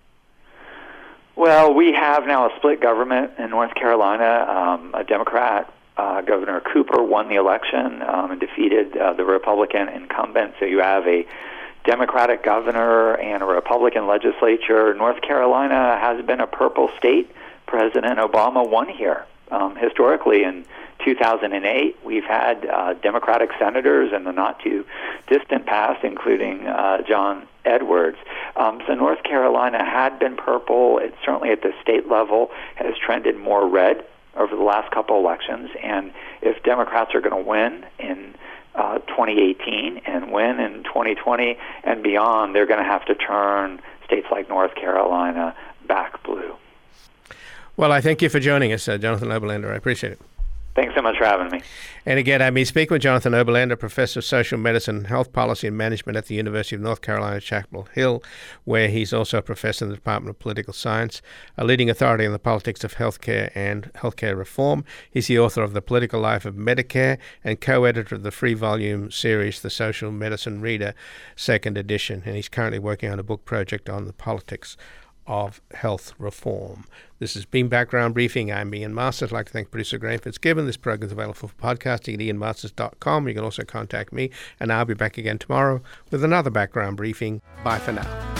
Well, we have now a split government in North Carolina. Um, a Democrat, uh, Governor Cooper, won the election um, and defeated uh, the Republican incumbent. So you have a Democratic governor and a Republican legislature. North Carolina has been a purple state. President Obama won here. Um, historically, in two thousand eight, we've had uh, Democratic senators in the not-too-distant past, including uh, John Edwards. Um, so North Carolina had been purple. It certainly at the state level has trended more red over the last couple elections. And if Democrats are going to win in Uh, twenty eighteen and win in twenty twenty and beyond, they're going to have to turn states like North Carolina back blue. Well, I thank you for joining us, uh, Jonathan Oberlander. I appreciate it. Thanks so much for having me. And again, I've been speaking with Jonathan Oberlander, Professor of Social Medicine, Health Policy and Management at the University of North Carolina, Chapel Hill, where he's also a professor in the Department of Political Science, a leading authority on the politics of healthcare and healthcare reform. He's the author of The Political Life of Medicare and co-editor of the free volume series, The Social Medicine Reader, second edition. And he's currently working on a book project on the politics of health reform. This has been Background Briefing. I'm Ian Masters. I'd like to thank producer Graham Fitzgibbon. This program is available for podcasting at ian masters dot com. You can also contact me, and I'll be back again tomorrow with another Background Briefing. Bye for now.